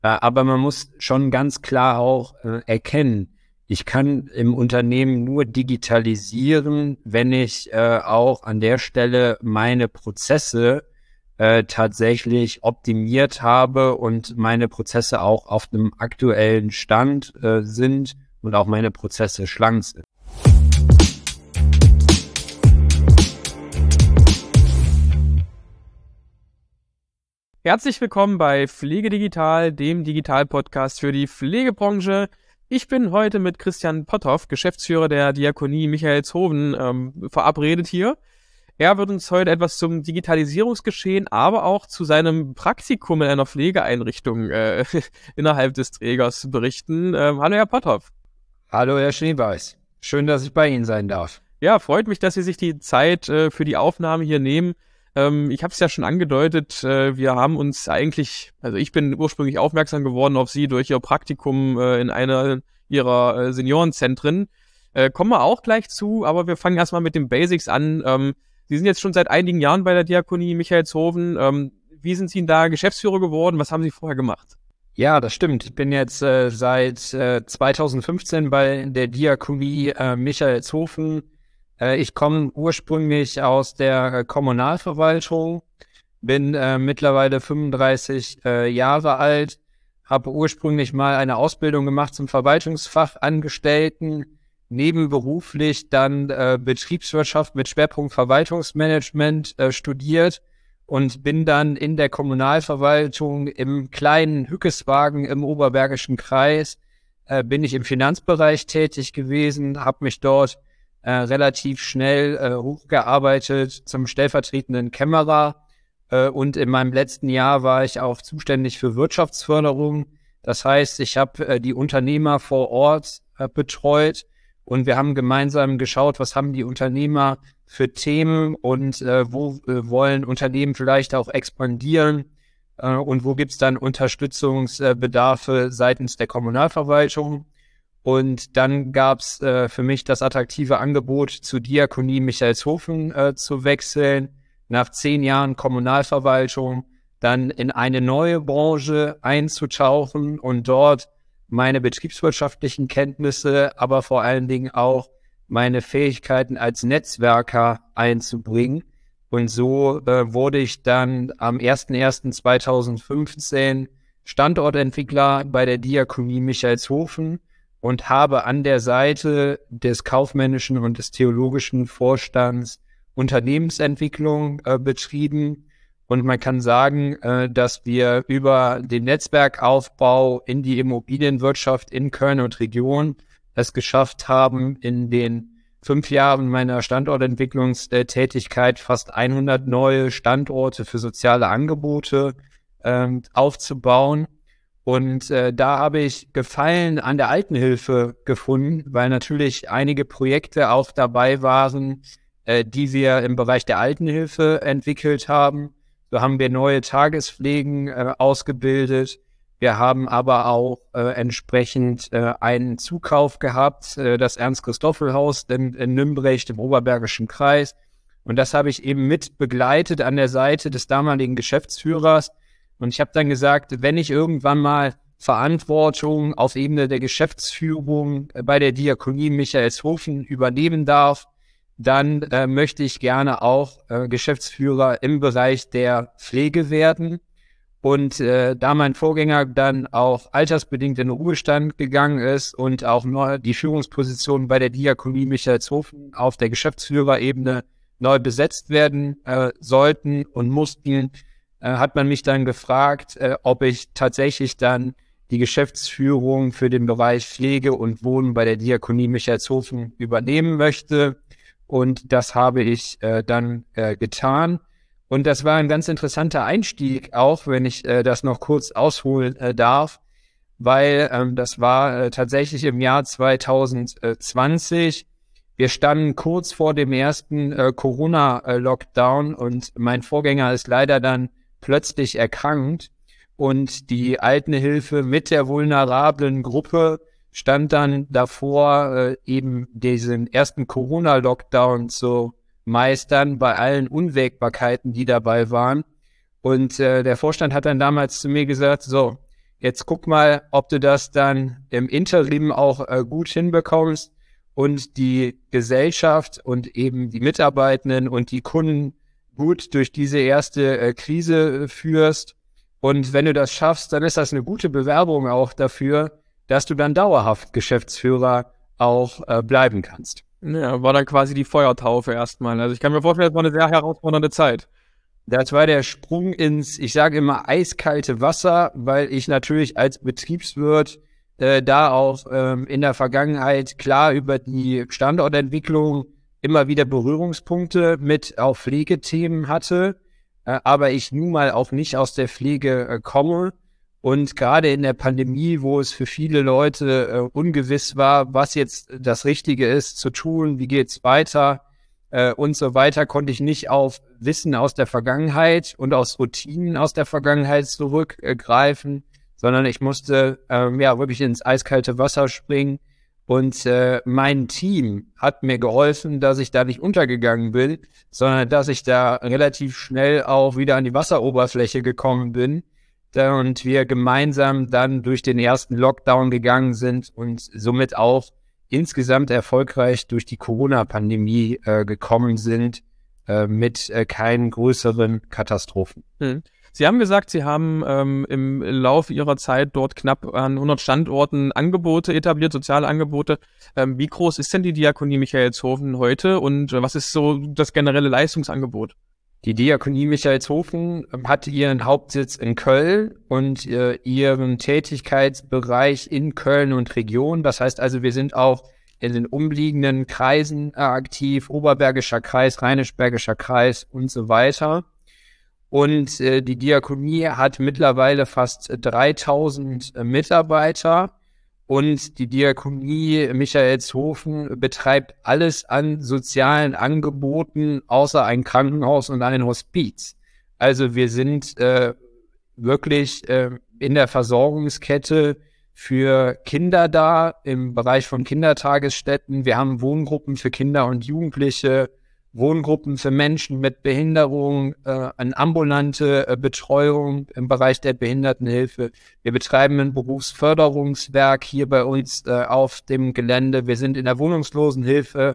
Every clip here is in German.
Aber man muss schon ganz klar auch erkennen, ich kann im Unternehmen nur digitalisieren, wenn ich auch an der Stelle meine Prozesse tatsächlich optimiert habe und meine Prozesse auch auf einem aktuellen Stand sind und auch meine Prozesse schlank sind. Herzlich willkommen bei Pflege Digital, dem Digital-Podcast für die Pflegebranche. Ich bin heute mit Christian Potthoff, Geschäftsführer der Diakonie Michaelshoven, verabredet hier. Er wird uns heute etwas zum Digitalisierungsgeschehen, aber auch zu seinem Praktikum in einer Pflegeeinrichtung innerhalb des Trägers berichten. Hallo, Herr Potthoff. Hallo, Herr Schneeweiß. Schön, dass ich bei Ihnen sein darf. Ja, freut mich, dass Sie sich die Zeit für die Aufnahme hier nehmen. Ich habe es ja schon angedeutet, wir haben uns eigentlich, also ich bin ursprünglich aufmerksam geworden auf Sie durch Ihr Praktikum in einer Ihrer Seniorenzentren. Kommen wir auch gleich zu, aber wir fangen erstmal mit den Basics an. Sie sind jetzt schon seit einigen Jahren bei der Diakonie Michaelshoven. Wie sind Sie da Geschäftsführer geworden? Was haben Sie vorher gemacht? Ja, das stimmt. Ich bin jetzt seit 2015 bei der Diakonie Michaelshoven. Ich komme ursprünglich aus der Kommunalverwaltung, bin mittlerweile 35 Jahre alt, habe ursprünglich mal eine Ausbildung gemacht zum Verwaltungsfachangestellten, nebenberuflich dann Betriebswirtschaft mit Schwerpunkt Verwaltungsmanagement studiert und bin dann in der Kommunalverwaltung im kleinen Hückeswagen im Oberbergischen Kreis, bin ich im Finanzbereich tätig gewesen, habe mich dort relativ schnell hochgearbeitet zum stellvertretenden Kämmerer und in meinem letzten Jahr war ich auch zuständig für Wirtschaftsförderung. Das heißt, ich habe die Unternehmer vor Ort betreut und wir haben gemeinsam geschaut, was haben die Unternehmer für Themen und wo wollen Unternehmen vielleicht auch expandieren und wo gibt's dann Unterstützungsbedarfe seitens der Kommunalverwaltung. Und dann gab's für mich das attraktive Angebot, zur Diakonie Michaelshoven zu wechseln, nach 10 Jahren Kommunalverwaltung dann in eine neue Branche einzutauchen und dort meine betriebswirtschaftlichen Kenntnisse, aber vor allen Dingen auch meine Fähigkeiten als Netzwerker einzubringen. Und so wurde ich dann am 01.01.2015 Standortentwickler bei der Diakonie Michaelshoven und habe an der Seite des kaufmännischen und des theologischen Vorstands Unternehmensentwicklung betrieben. Und man kann sagen, dass wir über den Netzwerkaufbau in die Immobilienwirtschaft in Köln und Region es geschafft haben, in den 5 Jahren meiner Standortentwicklungstätigkeit fast 100 neue Standorte für soziale Angebote aufzubauen. Und da habe ich Gefallen an der Altenhilfe gefunden, weil natürlich einige Projekte auch dabei waren, die wir im Bereich der Altenhilfe entwickelt haben. So haben wir neue Tagespflegen ausgebildet. Wir haben aber auch entsprechend einen Zukauf gehabt, das Ernst-Christoffel-Haus in Nümbrecht im Oberbergischen Kreis. Und das habe ich eben mit begleitet an der Seite des damaligen Geschäftsführers. Und ich habe dann gesagt, wenn ich irgendwann mal Verantwortung auf Ebene der Geschäftsführung bei der Diakonie Michaelshoven übernehmen darf, dann möchte ich gerne auch Geschäftsführer im Bereich der Pflege werden. Und da mein Vorgänger dann auch altersbedingt in den Ruhestand gegangen ist und auch die Führungspositionen bei der Diakonie Michaelshoven auf der Geschäftsführerebene neu besetzt werden sollten und mussten, hat man mich dann gefragt, ob ich tatsächlich dann die Geschäftsführung für den Bereich Pflege und Wohnen bei der Diakonie Michaelshoven übernehmen möchte. Und das habe ich dann getan. Und das war ein ganz interessanter Einstieg, auch wenn ich das noch kurz ausholen darf, weil das war tatsächlich im Jahr 2020. Wir standen kurz vor dem ersten Corona-Lockdown und mein Vorgänger ist leider dann plötzlich erkrankt und die Altenhilfe mit der vulnerablen Gruppe stand dann davor, eben diesen ersten Corona-Lockdown zu meistern bei allen Unwägbarkeiten, die dabei waren. Und der Vorstand hat dann damals zu mir gesagt, so, jetzt guck mal, ob du das dann im Interim auch gut hinbekommst und die Gesellschaft und eben die Mitarbeitenden und die Kunden gut durch diese erste Krise führst. Und wenn du das schaffst, dann ist das eine gute Bewerbung auch dafür, dass du dann dauerhaft Geschäftsführer auch bleiben kannst. Ja, war dann quasi die Feuertaufe erstmal. Also ich kann mir vorstellen, das war eine sehr herausfordernde Zeit. Das war der Sprung ins, ich sage immer, eiskalte Wasser, weil ich natürlich als Betriebswirt da auch in der Vergangenheit klar über die Standortentwicklung immer wieder Berührungspunkte mit auch Pflegethemen hatte, aber ich nun mal auch nicht aus der Pflege komme. Und gerade in der Pandemie, wo es für viele Leute ungewiss war, was jetzt das Richtige ist zu tun, wie geht's weiter und so weiter, konnte ich nicht auf Wissen aus der Vergangenheit und aus Routinen aus der Vergangenheit zurückgreifen, sondern ich musste wirklich ins eiskalte Wasser springen. Und mein Team hat mir geholfen, dass ich da nicht untergegangen bin, sondern dass ich da relativ schnell auch wieder an die Wasseroberfläche gekommen bin. Und wir gemeinsam dann durch den ersten Lockdown gegangen sind und somit auch insgesamt erfolgreich durch die Corona-Pandemie gekommen sind, mit keinen größeren Katastrophen. Sie haben gesagt, Sie haben im Laufe Ihrer Zeit dort knapp an 100 Standorten Angebote etabliert, soziale Angebote. Wie groß ist denn die Diakonie Michaelshofen heute und was ist so das generelle Leistungsangebot? Die Diakonie Michaelshofen hat ihren Hauptsitz in Köln und ihren Tätigkeitsbereich in Köln und Region. Das heißt also, wir sind auch in den umliegenden Kreisen aktiv, Oberbergischer Kreis, Rheinisch-Bergischer Kreis und so weiter. Und die Diakonie hat mittlerweile fast 3000 Mitarbeiter. Und die Diakonie Michaelshofen betreibt alles an sozialen Angeboten, außer ein Krankenhaus und ein Hospiz. Also wir sind wirklich in der Versorgungskette für Kinder da, im Bereich von Kindertagesstätten. Wir haben Wohngruppen für Kinder und Jugendliche, Wohngruppen für Menschen mit Behinderung, eine ambulante Betreuung im Bereich der Behindertenhilfe. Wir betreiben ein Berufsförderungswerk hier bei uns auf dem Gelände. Wir sind in der Wohnungslosenhilfe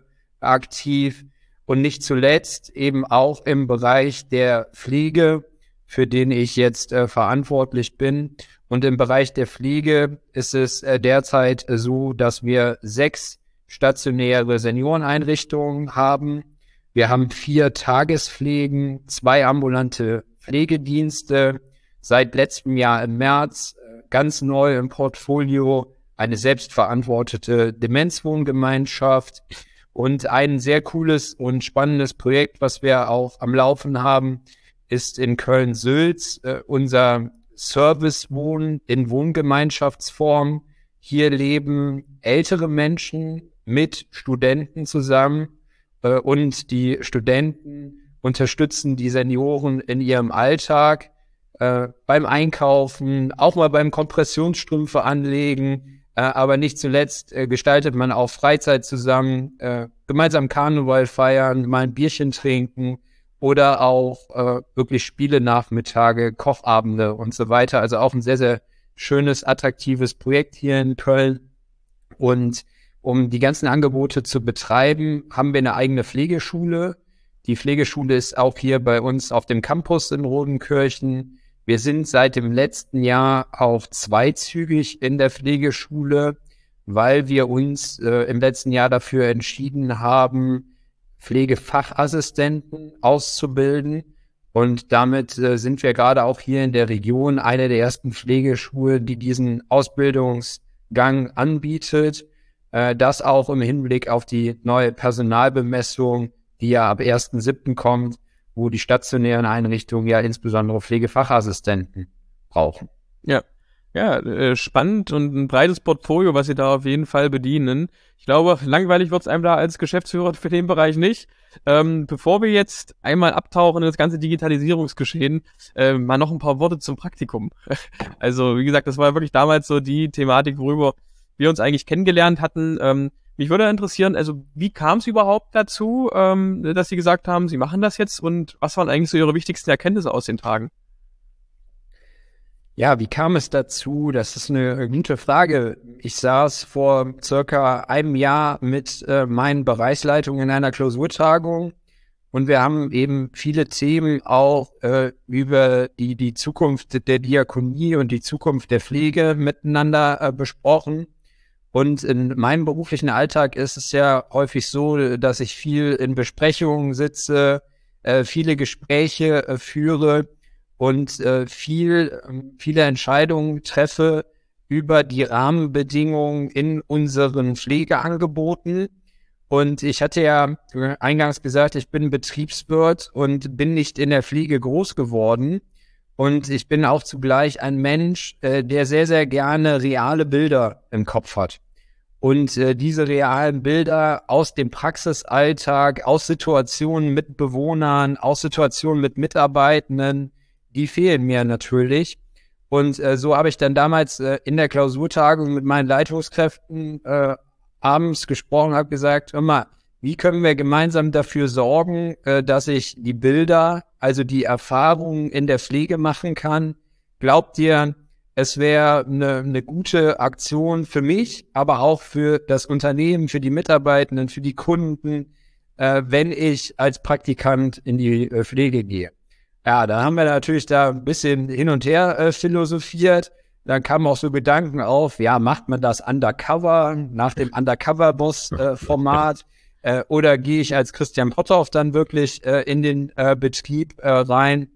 aktiv und nicht zuletzt eben auch im Bereich der Pflege, für den ich jetzt verantwortlich bin. Und im Bereich der Pflege ist es derzeit so, dass wir 6 stationäre Senioreneinrichtungen haben. Wir haben 4 Tagespflegen, 2 ambulante Pflegedienste, seit letztem Jahr im März ganz neu im Portfolio eine selbstverantwortete Demenzwohngemeinschaft und ein sehr cooles und spannendes Projekt, was wir auch am Laufen haben, ist in Köln-Sülz unser Servicewohnen in Wohngemeinschaftsform. Hier leben ältere Menschen mit Studenten zusammen. Und die Studenten unterstützen die Senioren in ihrem Alltag, beim Einkaufen, auch mal beim Kompressionsstrümpfe anlegen, aber nicht zuletzt gestaltet man auch Freizeit zusammen, gemeinsam Karneval feiern, mal ein Bierchen trinken oder auch wirklich Spiele-Nachmittage, Kochabende und so weiter. Also auch ein sehr, sehr schönes, attraktives Projekt hier in Köln. Und um die ganzen Angebote zu betreiben, haben wir eine eigene Pflegeschule. Die Pflegeschule ist auch hier bei uns auf dem Campus in Rodenkirchen. Wir sind seit dem letzten Jahr auch zweizügig in der Pflegeschule, weil wir uns im letzten Jahr dafür entschieden haben, Pflegefachassistenten auszubilden. Und damit sind wir gerade auch hier in der Region eine der ersten Pflegeschulen, die diesen Ausbildungsgang anbietet. Das auch im Hinblick auf die neue Personalbemessung, die ja ab 1.7. kommt, wo die stationären Einrichtungen ja insbesondere Pflegefachassistenten brauchen. Ja, spannend und ein breites Portfolio, was Sie da auf jeden Fall bedienen. Ich glaube, langweilig wird es einem da als Geschäftsführer für den Bereich nicht. Bevor wir jetzt einmal abtauchen in das ganze Digitalisierungsgeschehen, mal noch ein paar Worte zum Praktikum. Also, wie gesagt, das war wirklich damals so die Thematik, worüber wir uns eigentlich kennengelernt hatten. Mich würde interessieren, also wie kam es überhaupt dazu, dass Sie gesagt haben, Sie machen das jetzt und was waren eigentlich so Ihre wichtigsten Erkenntnisse aus den Tagen? Ja, wie kam es dazu? Das ist eine gute Frage. Ich saß vor circa einem Jahr mit meinen Bereichsleitungen in einer Klausurtagung und wir haben eben viele Themen auch über die Zukunft der Diakonie und die Zukunft der Pflege miteinander besprochen. Und in meinem beruflichen Alltag ist es ja häufig so, dass ich viel in Besprechungen sitze, viele Gespräche führe und viele Entscheidungen treffe über die Rahmenbedingungen in unseren Pflegeangeboten. Und ich hatte ja eingangs gesagt, ich bin Betriebswirt und bin nicht in der Pflege groß geworden. Und ich bin auch zugleich ein Mensch, der sehr, sehr gerne reale Bilder im Kopf hat. Und diese realen Bilder aus dem Praxisalltag, aus Situationen mit Bewohnern, aus Situationen mit Mitarbeitenden, die fehlen mir natürlich. Und so habe ich dann damals in der Klausurtagung mit meinen Leitungskräften abends gesprochen, habe gesagt, hör mal, wie können wir gemeinsam dafür sorgen, dass ich die Bilder, also die Erfahrungen in der Pflege machen kann? Glaubt ihr, es wäre eine gute Aktion für mich, aber auch für das Unternehmen, für die Mitarbeitenden, für die Kunden, wenn ich als Praktikant in die Pflege gehe? Ja, da haben wir natürlich da ein bisschen hin und her philosophiert. Dann kamen auch so Gedanken auf, ja, macht man das undercover, nach dem Undercover-Boss-Format, oder gehe ich als Christian Potthoff dann wirklich in den Betrieb rein?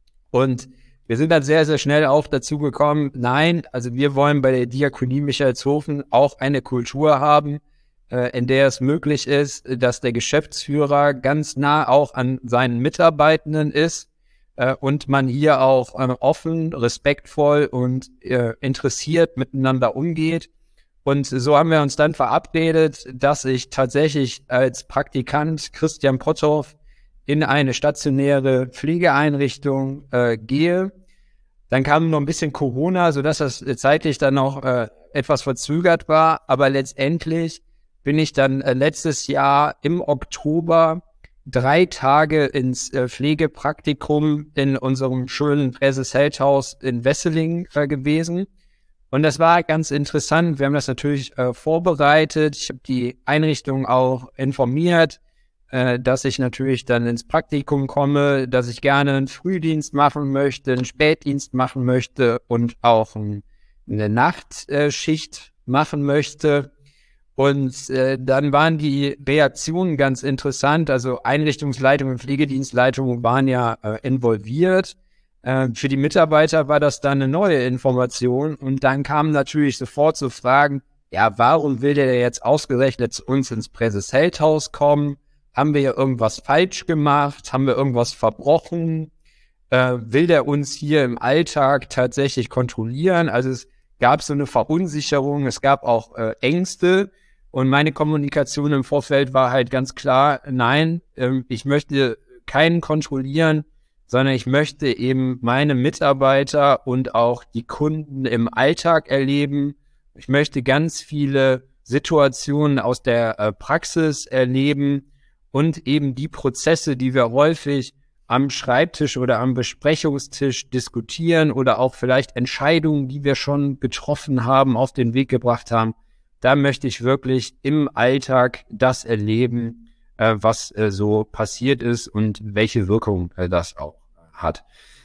Und wir sind dann sehr, sehr schnell auch dazu gekommen, nein, also wir wollen bei der Diakonie Michaelshofen auch eine Kultur haben, in der es möglich ist, dass der Geschäftsführer ganz nah auch an seinen Mitarbeitenden ist, und man hier auch offen, respektvoll und interessiert miteinander umgeht. Und so haben wir uns dann verabredet, dass ich tatsächlich als Praktikant Christian Potthoff in eine stationäre Pflegeeinrichtung gehe. Dann kam noch ein bisschen Corona, sodass das zeitlich dann noch etwas verzögert war. Aber letztendlich bin ich dann letztes Jahr im Oktober 3 Tage ins Pflegepraktikum in unserem schönen Präses-Heldhaus in Wesseling gewesen. Und das war ganz interessant. Wir haben das natürlich vorbereitet. Ich habe die Einrichtung auch informiert, dass ich natürlich dann ins Praktikum komme, dass ich gerne einen Frühdienst machen möchte, einen Spätdienst machen möchte und auch eine Nachtschicht machen möchte. Und dann waren die Reaktionen ganz interessant. Also Einrichtungsleitung und Pflegedienstleitung waren ja involviert. Für die Mitarbeiter war das dann eine neue Information. Und dann kamen natürlich sofort so Fragen, ja, warum will der jetzt ausgerechnet zu uns ins Präses-Heldhaus kommen? Haben wir ja irgendwas falsch gemacht? Haben wir irgendwas verbrochen? Will der uns hier im Alltag tatsächlich kontrollieren? Also es gab so eine Verunsicherung, es gab auch Ängste. Und meine Kommunikation im Vorfeld war halt ganz klar, nein, ich möchte keinen kontrollieren, sondern ich möchte eben meine Mitarbeiter und auch die Kunden im Alltag erleben. Ich möchte ganz viele Situationen aus der Praxis erleben und eben die Prozesse, die wir häufig am Schreibtisch oder am Besprechungstisch diskutieren oder auch vielleicht Entscheidungen, die wir schon getroffen haben, auf den Weg gebracht haben. Da möchte ich wirklich im Alltag das erleben, was so passiert ist und welche Wirkung das auch hat.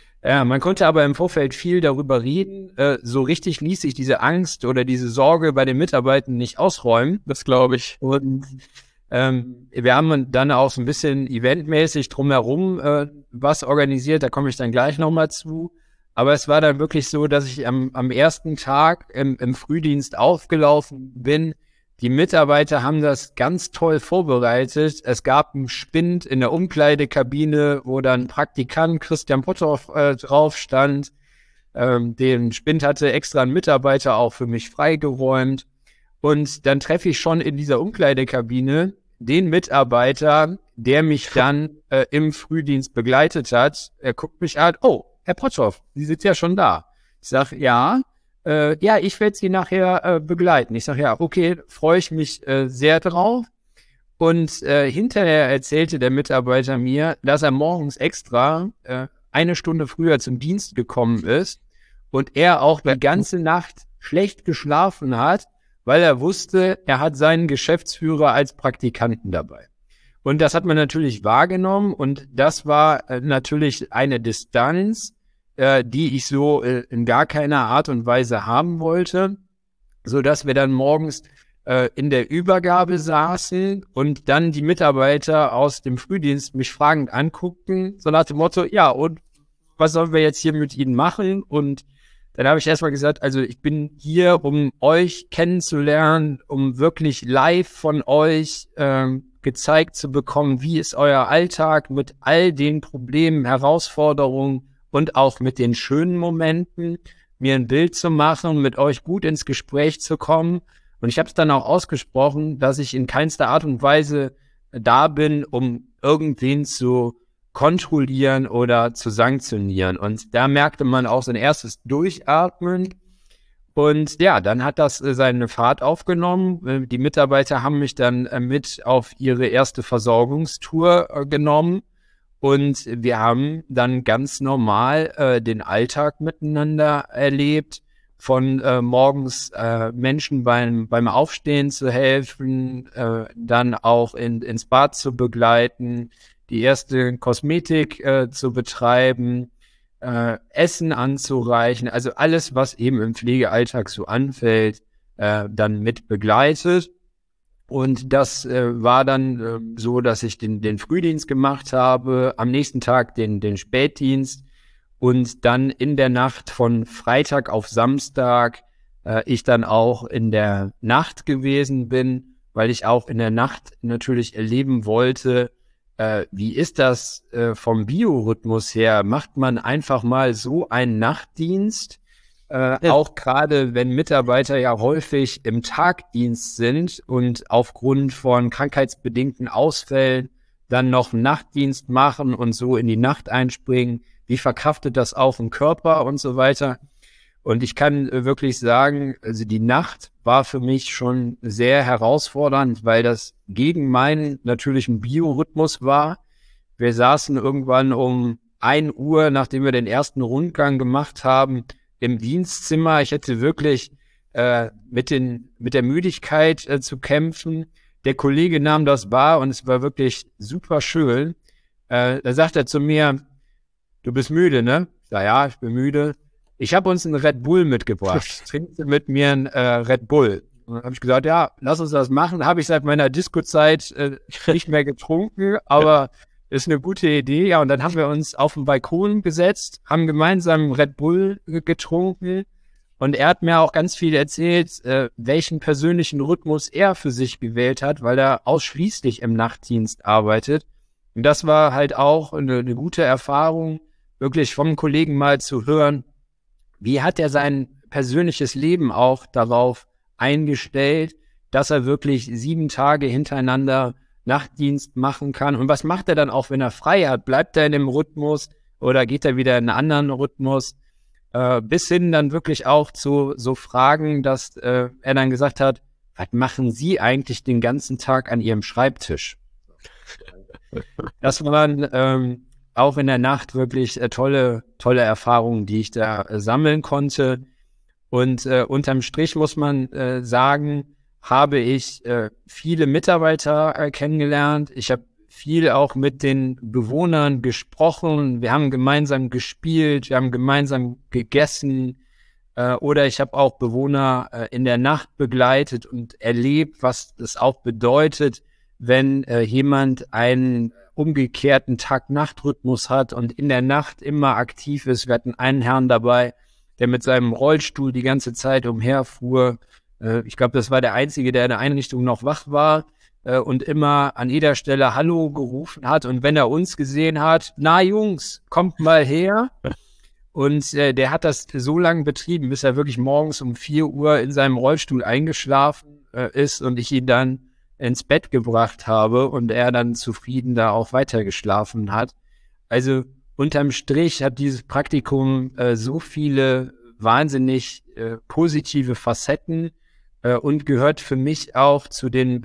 Man konnte aber im Vorfeld viel darüber reden. So richtig ließ sich diese Angst oder diese Sorge bei den Mitarbeitern nicht ausräumen. Das glaube ich. Und wir haben dann auch so ein bisschen eventmäßig drumherum was organisiert. Da komme ich dann gleich nochmal zu. Aber es war dann wirklich so, dass ich am ersten Tag im Frühdienst aufgelaufen bin. Die Mitarbeiter haben das ganz toll vorbereitet. Es gab einen Spind in der Umkleidekabine, wo dann Praktikant Christian Potthoff drauf stand. Den Spind hatte extra ein Mitarbeiter auch für mich freigeräumt. Und dann treffe ich schon in dieser Umkleidekabine den Mitarbeiter, der mich dann im Frühdienst begleitet hat. Er guckt mich an, oh, Herr Potthoff, Sie sind ja schon da. Ich sage, ja, ich werde Sie nachher begleiten. Ich sage, ja, okay, freue ich mich sehr drauf. Und hinterher erzählte der Mitarbeiter mir, dass er morgens extra 1 Stunde früher zum Dienst gekommen ist und er auch die ganze Nacht schlecht geschlafen hat, weil er wusste, er hat seinen Geschäftsführer als Praktikanten dabei. Und das hat man natürlich wahrgenommen und das war natürlich eine Distanz, die ich so in gar keiner Art und Weise haben wollte, so dass wir dann morgens in der Übergabe saßen und dann die Mitarbeiter aus dem Frühdienst mich fragend anguckten, so nach dem Motto, ja, und was sollen wir jetzt hier mit Ihnen machen? Und dann habe ich erstmal gesagt, also ich bin hier, um euch kennenzulernen, um wirklich live von euch gezeigt zu bekommen, wie ist euer Alltag mit all den Problemen, Herausforderungen und auch mit den schönen Momenten, mir ein Bild zu machen, mit euch gut ins Gespräch zu kommen. Und ich habe es dann auch ausgesprochen, dass ich in keinster Art und Weise da bin, um irgendwen zu kontrollieren oder zu sanktionieren. Und da merkte man auch so ein erstes Durchatmen. Und ja, dann hat das seine Fahrt aufgenommen. Die Mitarbeiter haben mich dann mit auf ihre erste Versorgungstour genommen. Und wir haben dann ganz normal den Alltag miteinander erlebt, von morgens Menschen beim Aufstehen zu helfen, dann auch ins Bad zu begleiten, die erste Kosmetik zu betreiben, Essen anzureichen, also alles, was eben im Pflegealltag so anfällt, dann mit begleitet. Und das war dann so, dass ich den Frühdienst gemacht habe, am nächsten Tag den Spätdienst und dann in der Nacht von Freitag auf Samstag ich dann auch in der Nacht gewesen bin, weil ich auch in der Nacht natürlich erleben wollte, wie ist das vom Biorhythmus her? Macht man einfach mal so einen Nachtdienst? Auch gerade, wenn Mitarbeiter ja häufig im Tagdienst sind und aufgrund von krankheitsbedingten Ausfällen dann noch einen Nachtdienst machen und so in die Nacht einspringen. Wie verkraftet das auch im Körper und so weiter? Und ich kann wirklich sagen, also die Nacht war für mich schon sehr herausfordernd, weil das gegen meinen natürlichen Biorhythmus war. Wir saßen irgendwann um 1 Uhr, nachdem wir den ersten Rundgang gemacht haben, im Dienstzimmer. Ich hätte wirklich mit der Müdigkeit zu kämpfen. Der Kollege nahm das wahr und es war wirklich super schön. Da sagt er zu mir, du bist müde, ne? Ich sag, ja, ich bin müde. Ich habe uns einen Red Bull mitgebracht. Trinkst du mit mir einen Red Bull? Und dann habe ich gesagt, ja, lass uns das machen. Habe ich seit meiner Disco-Zeit nicht mehr getrunken, aber ist eine gute Idee. Ja, und dann haben wir uns auf den Balkon gesetzt, haben gemeinsam Red Bull getrunken. Und er hat mir auch ganz viel erzählt, welchen persönlichen Rhythmus er für sich gewählt hat, weil er ausschließlich im Nachtdienst arbeitet. Und das war halt auch eine gute Erfahrung, wirklich vom Kollegen mal zu hören, wie hat er sein persönliches Leben auch darauf eingestellt, dass er wirklich 7 Tage hintereinander Nachtdienst machen kann. Und was macht er dann auch, wenn er frei hat? Bleibt er in dem Rhythmus oder geht er wieder in einen anderen Rhythmus? Bis hin dann wirklich auch zu so Fragen, dass er dann gesagt hat, was machen Sie eigentlich den ganzen Tag an Ihrem Schreibtisch? Das waren auch in der Nacht wirklich tolle Erfahrungen, die ich da sammeln konnte. Und unterm Strich muss man sagen, habe ich viele Mitarbeiter kennengelernt. Ich habe viel auch mit den Bewohnern gesprochen. Wir haben gemeinsam gespielt, wir haben gemeinsam gegessen. Oder ich habe auch Bewohner in der Nacht begleitet und erlebt, was das auch bedeutet, wenn jemand einen umgekehrten Tag-Nacht-Rhythmus hat und in der Nacht immer aktiv ist. Wir hatten einen Herrn dabei, der mit seinem Rollstuhl die ganze Zeit umherfuhr. Ich glaube, das war der Einzige, der in der Einrichtung noch wach war und immer an jeder Stelle Hallo gerufen hat. Und wenn er uns gesehen hat, na Jungs, kommt mal her. Und der hat das so lange betrieben, bis er wirklich morgens um 4 Uhr in seinem Rollstuhl eingeschlafen ist und ich ihn dann ins Bett gebracht habe und er dann zufrieden da auch weitergeschlafen hat. Also unterm Strich hat dieses Praktikum so viele wahnsinnig positive Facetten und gehört für mich auch zu den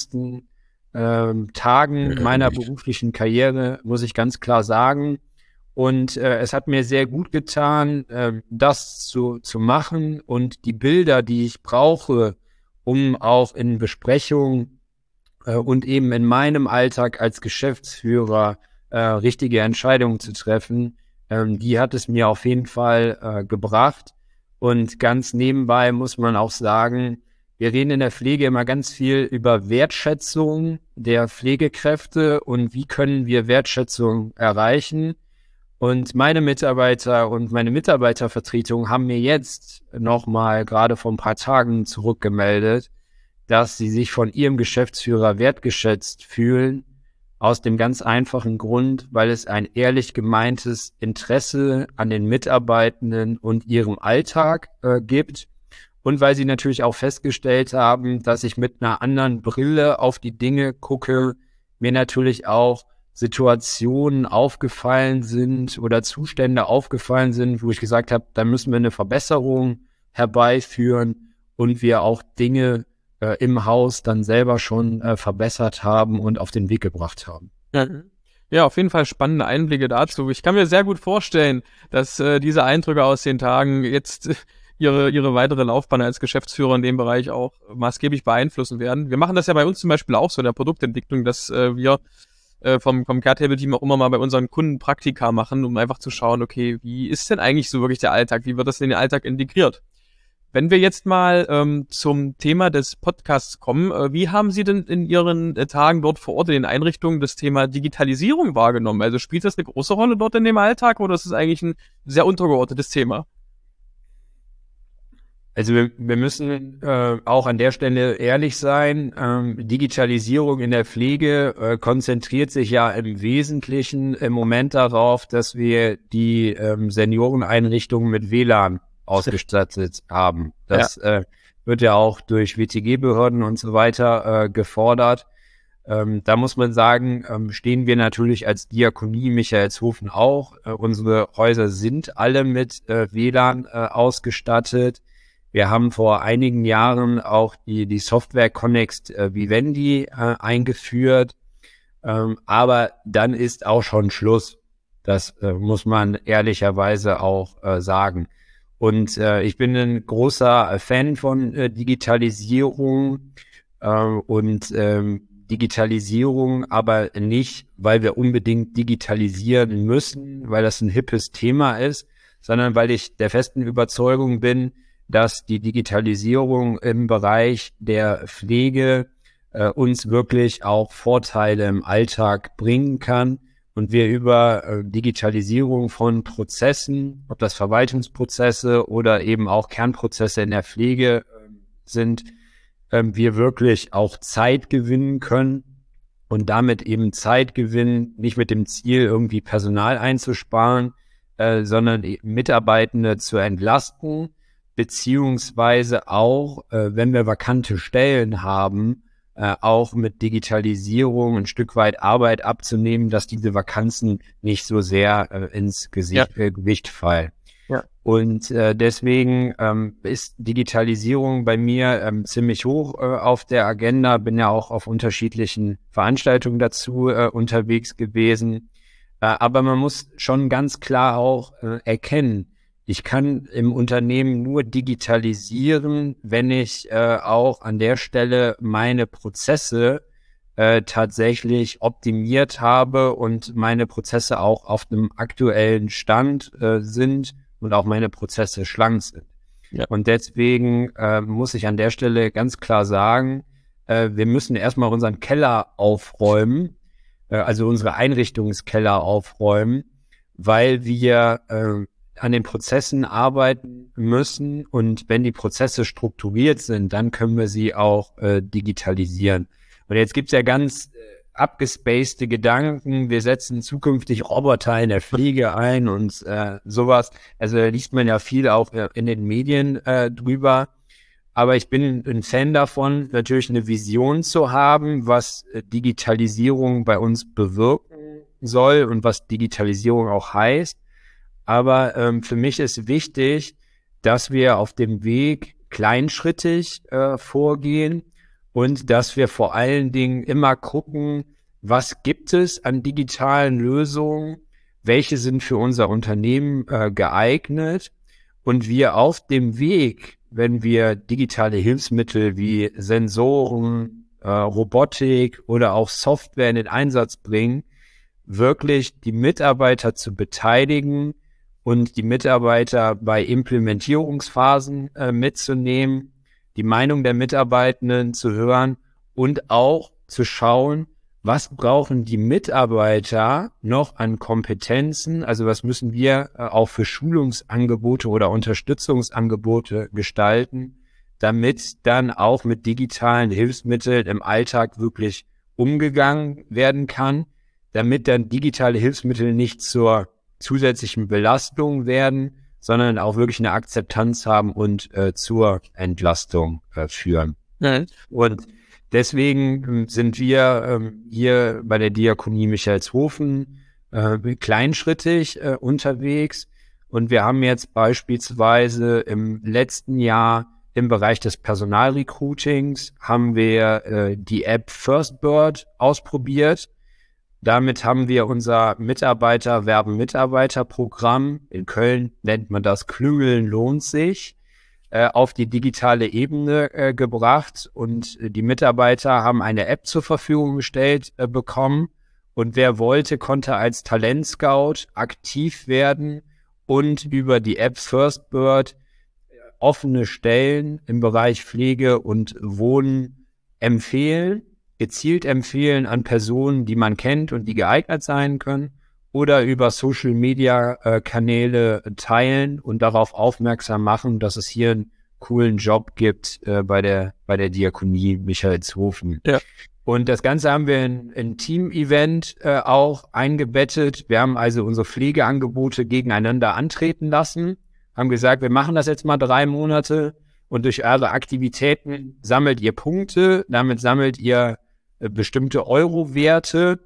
bewegendsten Tagen meiner beruflichen Karriere, muss ich ganz klar sagen. Und es hat mir sehr gut getan, das zu machen und die Bilder, die ich brauche, um auch in Besprechungen und eben in meinem Alltag als Geschäftsführer richtige Entscheidungen zu treffen, die hat es mir auf jeden Fall gebracht. Und ganz nebenbei muss man auch sagen, wir reden in der Pflege immer ganz viel über Wertschätzung der Pflegekräfte und wie können wir Wertschätzung erreichen. Und meine Mitarbeiter und meine Mitarbeitervertretung haben mir jetzt nochmal gerade vor ein paar Tagen zurückgemeldet, dass sie sich von ihrem Geschäftsführer wertgeschätzt fühlen, aus dem ganz einfachen Grund, weil es ein ehrlich gemeintes Interesse an den Mitarbeitenden und ihrem Alltag gibt und weil sie natürlich auch festgestellt haben, dass ich mit einer anderen Brille auf die Dinge gucke, mir natürlich auch Situationen aufgefallen sind oder Zustände aufgefallen sind, wo ich gesagt habe, da müssen wir eine Verbesserung herbeiführen und wir auch Dinge im Haus dann selber schon verbessert haben und auf den Weg gebracht haben. Ja, auf jeden Fall spannende Einblicke dazu. Ich kann mir sehr gut vorstellen, dass diese Eindrücke aus den Tagen jetzt ihre weitere Laufbahn als Geschäftsführer in dem Bereich auch maßgeblich beeinflussen werden. Wir machen das ja bei uns zum Beispiel auch so in der Produktentwicklung, dass wir vom Care-Table-Team auch immer mal bei unseren Kunden Praktika machen, um einfach zu schauen, okay, wie ist denn eigentlich so wirklich der Alltag? Wie wird das in den Alltag integriert? Wenn wir jetzt mal zum Thema des Podcasts kommen, wie haben Sie denn in Ihren Tagen dort vor Ort in den Einrichtungen das Thema Digitalisierung wahrgenommen? Also spielt das eine große Rolle dort in dem Alltag oder ist es eigentlich ein sehr untergeordnetes Thema? Also wir müssen auch an der Stelle ehrlich sein. Digitalisierung in der Pflege konzentriert sich ja im Wesentlichen im Moment darauf, dass wir die Senioreneinrichtungen mit WLAN ausgestattet haben. Das wird ja auch durch WTG-Behörden und so weiter gefordert. Da muss man sagen, stehen wir natürlich als Diakonie Michaelshofen auch. Unsere Häuser sind alle mit WLAN ausgestattet. Wir haben vor einigen Jahren auch die Software Connext Vivendi eingeführt. Aber dann ist auch schon Schluss. Das muss man ehrlicherweise auch sagen. Und ich bin ein großer Fan von Digitalisierung und Digitalisierung, aber nicht, weil wir unbedingt digitalisieren müssen, weil das ein hippes Thema ist, sondern weil ich der festen Überzeugung bin, dass die Digitalisierung im Bereich der Pflege uns wirklich auch Vorteile im Alltag bringen kann und wir über Digitalisierung von Prozessen, ob das Verwaltungsprozesse oder eben auch Kernprozesse in der Pflege sind, wir wirklich auch Zeit gewinnen können und damit eben Zeit gewinnen, nicht mit dem Ziel, irgendwie Personal einzusparen, sondern Mitarbeitende zu entlasten, beziehungsweise auch, wenn wir vakante Stellen haben, auch mit Digitalisierung ein Stück weit Arbeit abzunehmen, dass diese Vakanzen nicht so sehr ins Gewicht fallen. Ja. Und deswegen ist Digitalisierung bei mir ziemlich hoch auf der Agenda. Bin ja auch auf unterschiedlichen Veranstaltungen dazu unterwegs gewesen. Aber man muss schon ganz klar auch erkennen, ich kann im Unternehmen nur digitalisieren, wenn ich auch an der Stelle meine Prozesse tatsächlich optimiert habe und meine Prozesse auch auf einem aktuellen Stand sind und auch meine Prozesse schlank sind. Ja. Und deswegen muss ich an der Stelle ganz klar sagen, wir müssen erstmal unseren Keller aufräumen, also unsere Einrichtungskeller aufräumen, weil wir an den Prozessen arbeiten müssen und wenn die Prozesse strukturiert sind, dann können wir sie auch digitalisieren. Und jetzt gibt's ja ganz abgespacede Gedanken, wir setzen zukünftig Roboter in der Pflege ein und sowas. Also da liest man ja viel auch in den Medien drüber. Aber ich bin ein Fan davon, natürlich eine Vision zu haben, was Digitalisierung bei uns bewirken soll und was Digitalisierung auch heißt. Aber für mich ist wichtig, dass wir auf dem Weg kleinschrittig vorgehen und dass wir vor allen Dingen immer gucken, was gibt es an digitalen Lösungen, welche sind für unser Unternehmen geeignet und wir auf dem Weg, wenn wir digitale Hilfsmittel wie Sensoren, Robotik oder auch Software in den Einsatz bringen, wirklich die Mitarbeiter zu beteiligen und die Mitarbeiter bei Implementierungsphasen mitzunehmen, die Meinung der Mitarbeitenden zu hören und auch zu schauen, was brauchen die Mitarbeiter noch an Kompetenzen, also was müssen wir auch für Schulungsangebote oder Unterstützungsangebote gestalten, damit dann auch mit digitalen Hilfsmitteln im Alltag wirklich umgegangen werden kann, damit dann digitale Hilfsmittel nicht zur zusätzlichen Belastung werden, sondern auch wirklich eine Akzeptanz haben und zur Entlastung führen. Ja. Und deswegen sind wir hier bei der Diakonie Michaelshofen kleinschrittig unterwegs. Und wir haben jetzt beispielsweise im letzten Jahr im Bereich des Personalrecruitings haben wir die App FirstBird ausprobiert. Damit haben wir unser Mitarbeiter-Werben-Mitarbeiter-Programm, in Köln nennt man das Klüngeln lohnt sich, auf die digitale Ebene gebracht, und die Mitarbeiter haben eine App zur Verfügung gestellt bekommen, und wer wollte, konnte als Talentscout aktiv werden und über die App FirstBird offene Stellen im Bereich Pflege und Wohnen empfehlen, gezielt empfehlen an Personen, die man kennt und die geeignet sein können, oder über Social-Media-Kanäle teilen und darauf aufmerksam machen, dass es hier einen coolen Job gibt bei der Diakonie Michaelshofen. Ja. Und das Ganze haben wir in ein Team-Event auch eingebettet. Wir haben also unsere Pflegeangebote gegeneinander antreten lassen, haben gesagt, wir machen das jetzt mal 3 Monate und durch eure Aktivitäten sammelt ihr Punkte, damit sammelt ihr bestimmte Euro-Werte.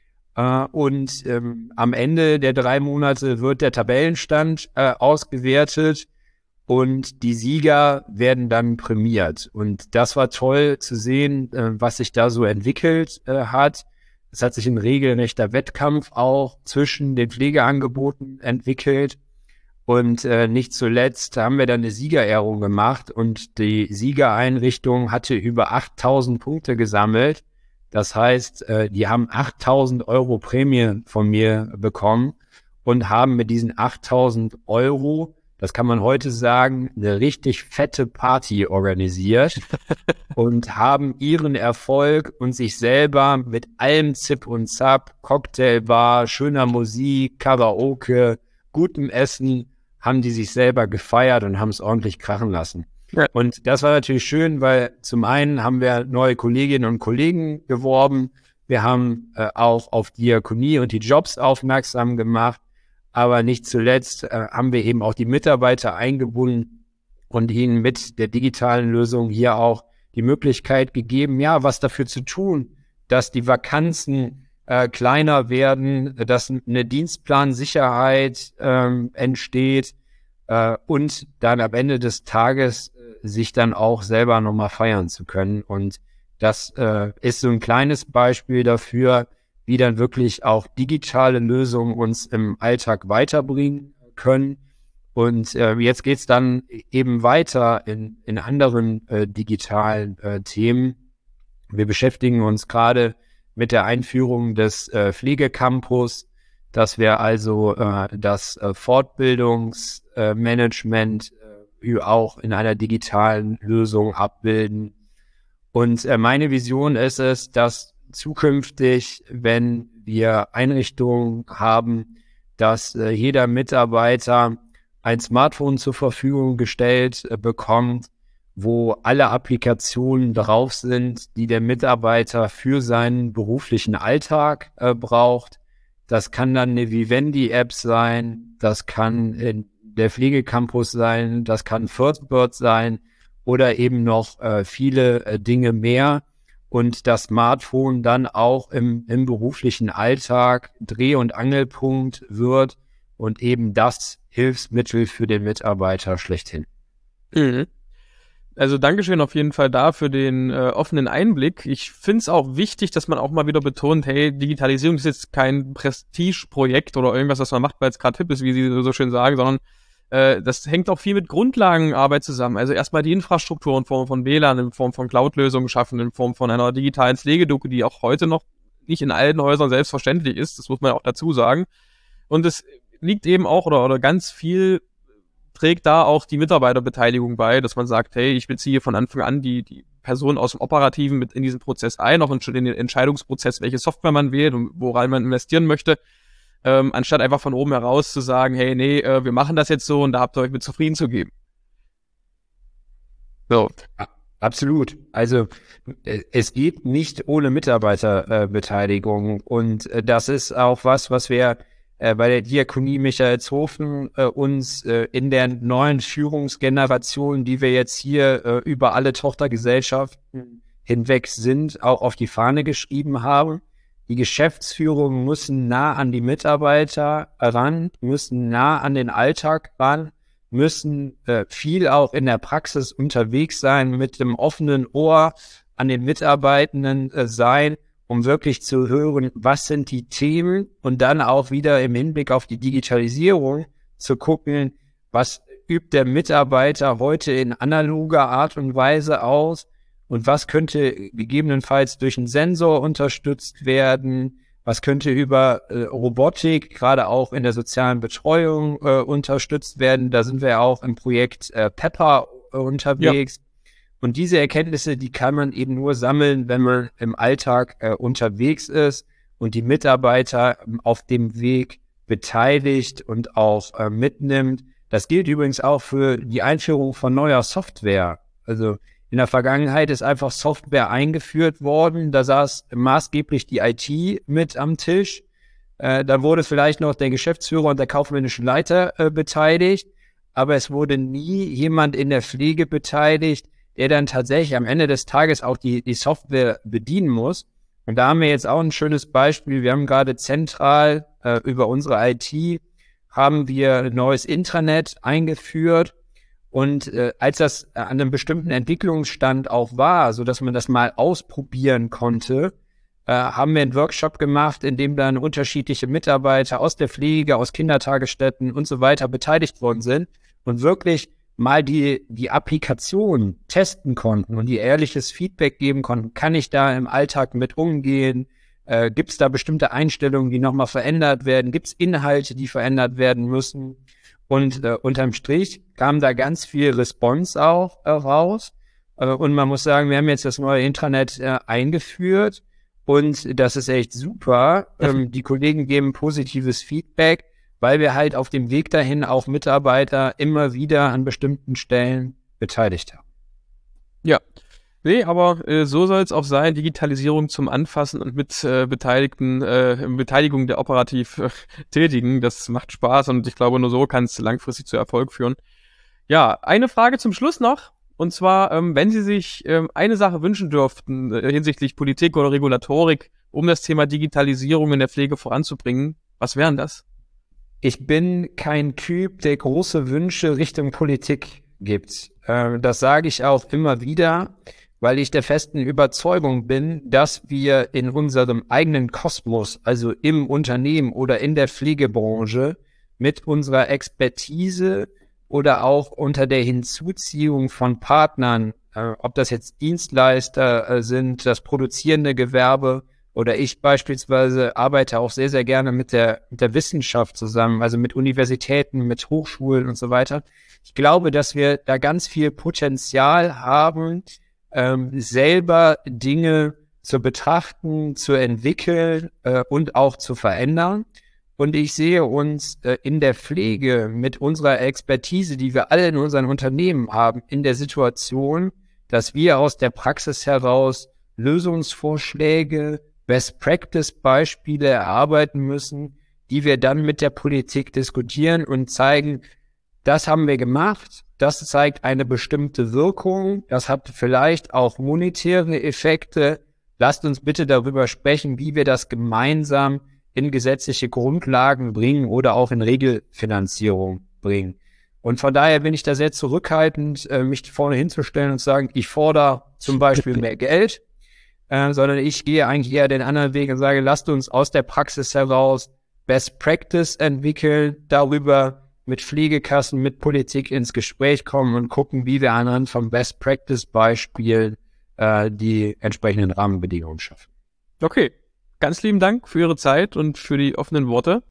Und am Ende der 3 Monate wird der Tabellenstand ausgewertet und die Sieger werden dann prämiert. Und das war toll zu sehen, was sich da so entwickelt hat. Es hat sich ein regelrechter Wettkampf auch zwischen den Pflegeangeboten entwickelt. Und nicht zuletzt haben wir dann eine Siegerehrung gemacht und die Siegereinrichtung hatte über 8.000 Punkte gesammelt. Das heißt, die haben 8.000 Euro Prämie von mir bekommen und haben mit diesen 8.000 Euro, das kann man heute sagen, eine richtig fette Party organisiert und haben ihren Erfolg und sich selber mit allem Zip und Zap, Cocktailbar, schöner Musik, Karaoke, gutem Essen, haben die sich selber gefeiert und haben es ordentlich krachen lassen. Ja. Und das war natürlich schön, weil zum einen haben wir neue Kolleginnen und Kollegen geworben, wir haben auch auf Diakonie und die Jobs aufmerksam gemacht, aber nicht zuletzt haben wir eben auch die Mitarbeiter eingebunden und ihnen mit der digitalen Lösung hier auch die Möglichkeit gegeben, ja, was dafür zu tun, dass die Vakanzen kleiner werden, dass eine Dienstplansicherheit entsteht und dann am Ende des Tages sich dann auch selber nochmal feiern zu können. Und das ist so ein kleines Beispiel dafür, wie dann wirklich auch digitale Lösungen uns im Alltag weiterbringen können. Und jetzt geht's dann eben weiter in anderen digitalen Themen. Wir beschäftigen uns gerade mit der Einführung des Pflegecampus, dass wir also das Fortbildungsmanagement auch in einer digitalen Lösung abbilden. Und meine Vision ist es, dass zukünftig, wenn wir Einrichtungen haben, dass jeder Mitarbeiter ein Smartphone zur Verfügung gestellt bekommt, wo alle Applikationen drauf sind, die der Mitarbeiter für seinen beruflichen Alltag braucht. Das kann dann eine Vivendi-App sein, das kann der Pflegecampus sein, das kann FirstBird sein oder eben noch viele Dinge mehr. Und das Smartphone dann auch im beruflichen Alltag Dreh- und Angelpunkt wird und eben das Hilfsmittel für den Mitarbeiter schlechthin. Mhm. Also Dankeschön auf jeden Fall da für den offenen Einblick. Ich finde es auch wichtig, dass man auch mal wieder betont, hey, Digitalisierung ist jetzt kein Prestigeprojekt oder irgendwas, was man macht, weil es gerade hip ist, wie Sie so schön sagen, sondern das hängt auch viel mit Grundlagenarbeit zusammen. Also erstmal die Infrastruktur in Form von WLAN, in Form von Cloud-Lösungen schaffen, in Form von einer digitalen Pflegedoku, die auch heute noch nicht in allen Häusern selbstverständlich ist. Das muss man auch dazu sagen. Und es liegt eben auch oder ganz viel trägt da auch die Mitarbeiterbeteiligung bei, dass man sagt, hey, ich beziehe von Anfang an die Person aus dem Operativen mit in diesen Prozess ein, auch in den Entscheidungsprozess, welche Software man wählt und woran man investieren möchte, anstatt einfach von oben heraus zu sagen, hey, nee, wir machen das jetzt so und da habt ihr euch mit zufrieden zu geben. So. Absolut. Also es geht nicht ohne Mitarbeiterbeteiligung und das ist auch was wir bei der Diakonie Michaelshofen uns in der neuen Führungsgeneration, die wir jetzt hier über alle Tochtergesellschaften hinweg sind, auch auf die Fahne geschrieben haben. Die Geschäftsführungen müssen nah an die Mitarbeiter ran, müssen nah an den Alltag ran, müssen viel auch in der Praxis unterwegs sein, mit dem offenen Ohr an den Mitarbeitenden sein, um wirklich zu hören, was sind die Themen und dann auch wieder im Hinblick auf die Digitalisierung zu gucken, was übt der Mitarbeiter heute in analoger Art und Weise aus und was könnte gegebenenfalls durch einen Sensor unterstützt werden, was könnte über Robotik, gerade auch in der sozialen Betreuung unterstützt werden. Da sind wir auch im Projekt Pepper unterwegs. Ja. Und diese Erkenntnisse, die kann man eben nur sammeln, wenn man im Alltag unterwegs ist und die Mitarbeiter auf dem Weg beteiligt und auch mitnimmt. Das gilt übrigens auch für die Einführung von neuer Software. Also in der Vergangenheit ist einfach Software eingeführt worden. Da saß maßgeblich die IT mit am Tisch. Da wurde vielleicht noch der Geschäftsführer und der kaufmännische Leiter beteiligt. Aber es wurde nie jemand in der Pflege beteiligt, der dann tatsächlich am Ende des Tages auch die Software bedienen muss. Und da haben wir jetzt auch ein schönes Beispiel. Wir haben gerade zentral über unsere IT haben wir ein neues Intranet eingeführt. Und als das an einem bestimmten Entwicklungsstand auch war, so dass man das mal ausprobieren konnte, haben wir einen Workshop gemacht, in dem dann unterschiedliche Mitarbeiter aus der Pflege, aus Kindertagesstätten und so weiter beteiligt worden sind und wirklich mal die Applikation testen konnten und die ehrliches Feedback geben konnten. Kann ich da im Alltag mit umgehen? Gibt es da bestimmte Einstellungen, die nochmal verändert werden? Gibt es Inhalte, die verändert werden müssen? Und unterm Strich kam da ganz viel Response auch raus. Und man muss sagen, wir haben jetzt das neue Intranet eingeführt und das ist echt super. Die Kollegen geben positives Feedback, weil wir halt auf dem Weg dahin auch Mitarbeiter immer wieder an bestimmten Stellen beteiligt haben. Ja, nee, aber so soll es auch sein. Digitalisierung zum Anfassen und mit Beteiligung der operativ Tätigen, das macht Spaß und ich glaube, nur so kann es langfristig zu Erfolg führen. Ja, eine Frage zum Schluss noch. Und zwar, wenn Sie sich eine Sache wünschen dürften hinsichtlich Politik oder Regulatorik, um das Thema Digitalisierung in der Pflege voranzubringen, was wären das? Ich bin kein Typ, der große Wünsche Richtung Politik gibt. Das sage ich auch immer wieder, weil ich der festen Überzeugung bin, dass wir in unserem eigenen Kosmos, also im Unternehmen oder in der Pflegebranche, mit unserer Expertise oder auch unter der Hinzuziehung von Partnern, ob das jetzt Dienstleister sind, das produzierende Gewerbe oder ich beispielsweise arbeite auch sehr, sehr gerne mit der Wissenschaft zusammen, also mit Universitäten, mit Hochschulen und so weiter. Ich glaube, dass wir da ganz viel Potenzial haben, selber Dinge zu betrachten, zu entwickeln und auch zu verändern. Und ich sehe uns in der Pflege mit unserer Expertise, die wir alle in unseren Unternehmen haben, in der Situation, dass wir aus der Praxis heraus Lösungsvorschläge, Best-Practice-Beispiele erarbeiten müssen, die wir dann mit der Politik diskutieren und zeigen, das haben wir gemacht, das zeigt eine bestimmte Wirkung, das hat vielleicht auch monetäre Effekte. Lasst uns bitte darüber sprechen, wie wir das gemeinsam in gesetzliche Grundlagen bringen oder auch in Regelfinanzierung bringen. Und von daher bin ich da sehr zurückhaltend, mich vorne hinzustellen und zu sagen, ich fordere zum Beispiel mehr Geld, sondern ich gehe eigentlich eher den anderen Weg und sage, lasst uns aus der Praxis heraus Best Practice entwickeln, darüber mit Pflegekassen, mit Politik ins Gespräch kommen und gucken, wie wir anhand von Best Practice Beispielen die entsprechenden Rahmenbedingungen schaffen. Okay, ganz lieben Dank für Ihre Zeit und für die offenen Worte.